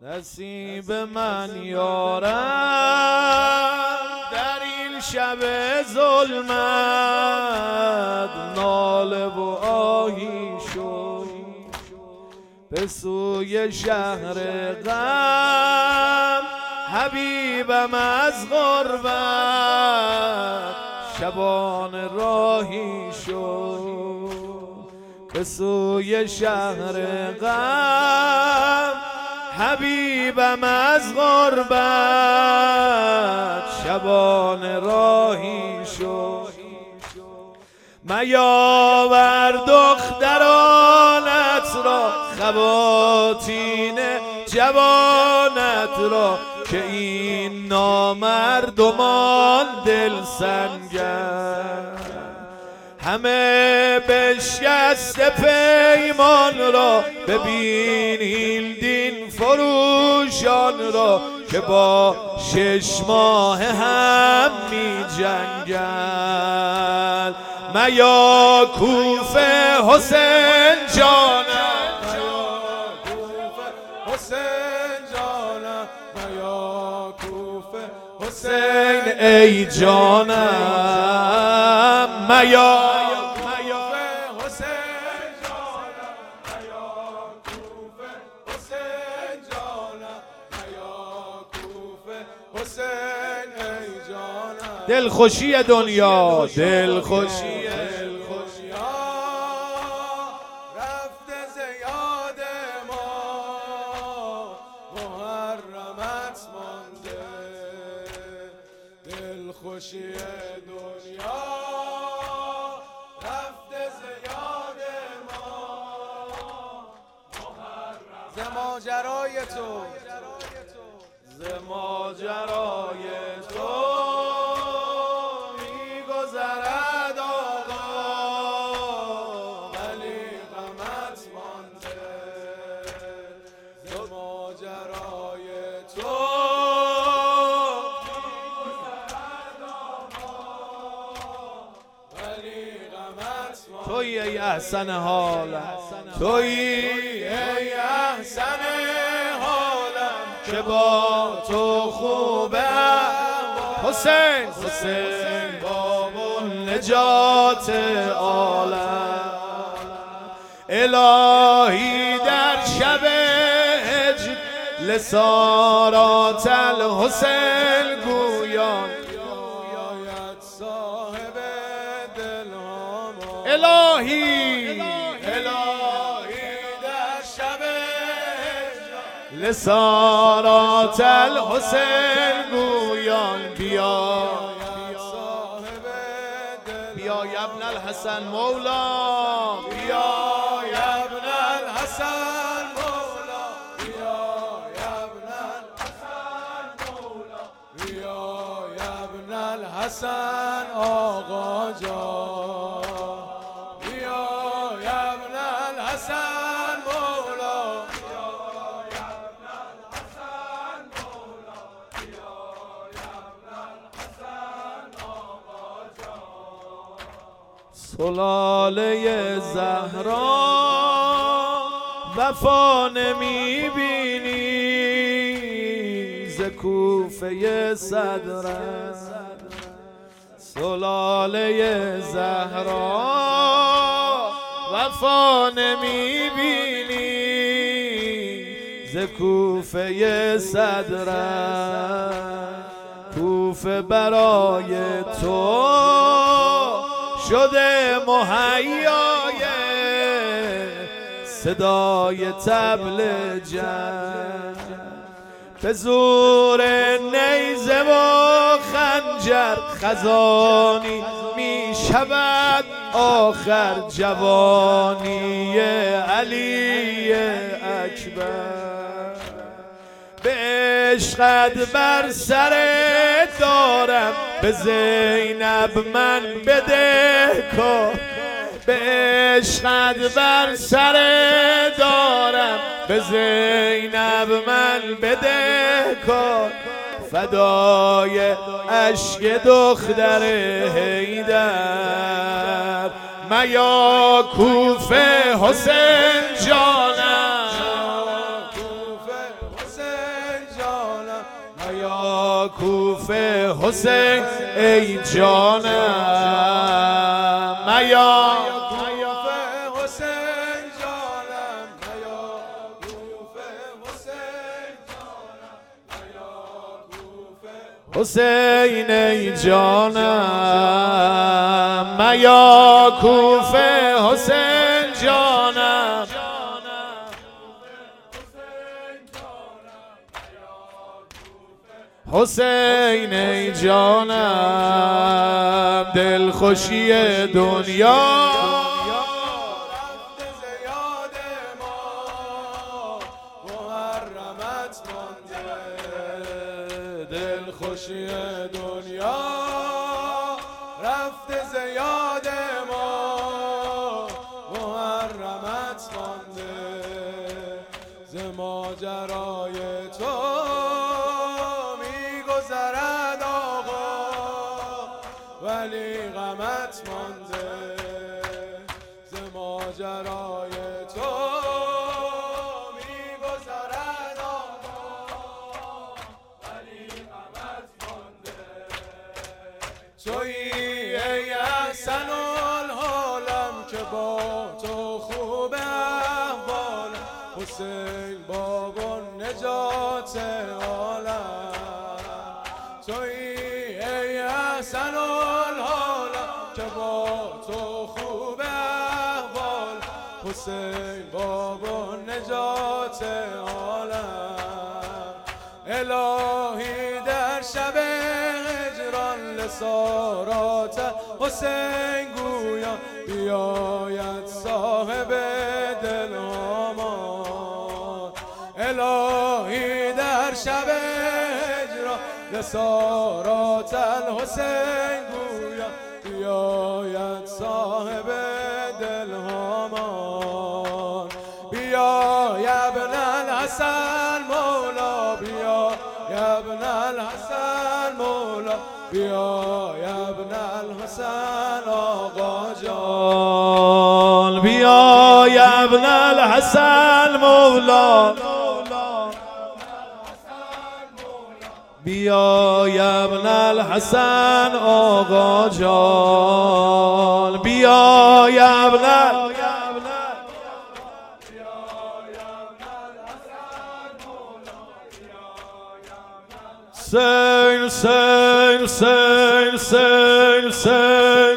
نصیب من یارم در این شب ظلمت، ناله و آهی شد به سوی شهر غم. حبیبم از غربت شبان راهی شد به سوی شهر غم. حبیبم از غربت شبان راهی شد. میاور دخترانت را، خواتین جوانت را، که این نامردمان دل سنگر. همه بشکسته پیمان را، ببین این دین فروشان را، که با 6 ماه هم می جنگن. میا کوفه حسین جانم، حسین جانم، میا کوفه حسین ای جانم. میا کوفه حسین جانم، میا کوفه حسین جانم، میا کوفه حسین ای جانم. دلخوشی دنیا، دلخوشی خوشی دنیا رفته زیاد ما. ز ماجرای تو، ز ماجرای تو میگذرد آقا، ولی غمت مانده. ز ماجرای تو تویی ای احسن حالم، تویی ای احسن حالم، که با تو خوبه حسین، حسین باب نجات عالم. الهی در شب هجر لسارات الحسین گویان، الهی در شب لسارات الحسین گویان. بیا بیا ابن الحسن مولا، بیا ابن الحسن مولا، بیا ابن الحسن مولا، بیا ابن الحسن آقا جان. سلاله زهرا وفا نمیبینی، ز کوفه صدرت. سلاله زهرا وفا نمیبینی، ز کوفه صدرت. کوفه برای تو شده مهیای صدای طبل جنگ. به زور نیزه و خنجر خزانی می شود آخر جوانی علی اکبر. به عشقت بر سر دارم، به زینب من بده کن. به عشقت بر سر دارم، به زینب من بده کن. فدای اشک دختر حیدر. میا کوفه حسین جانم، کوفه حسین میا کوفه حسین ای جانم میا کوفه حسین جانم میا کوفه حسین جانم میا کوفه حسین ای جانم میا کوفه حسین جانم حسین ای جانم دلخوشی دنیا رفته ز یاد ما محرمت مانده دلخوشی دنیا رفته ز یاد ما محرمت مانده ز ماجرای تو گذرد آقا ولی غمت مانده ز ماجرای تو میگذرد آقا ولی غمت مانده تویی ای احسن الحالم که با تو خوب احوالم حسین بابا نجات عالم تویی ای احسن الحالم که با تو خوب احوال حسین بابا نجات عالم الهی در شب هجران لسارات حسین گویا بیاید صاحب دل امان الهی در شب لسارات الحسین گویا بیاید صاحب دل هامان بیا یا ابن الحسن مولا بیا یا ابن الحسن مولا بیا یا ابن الحسن آقا جان بیا یا ابن الحسن مولا بیا یا ابن الحسن آقا جان بیا یا ابن سین سین سین سین سین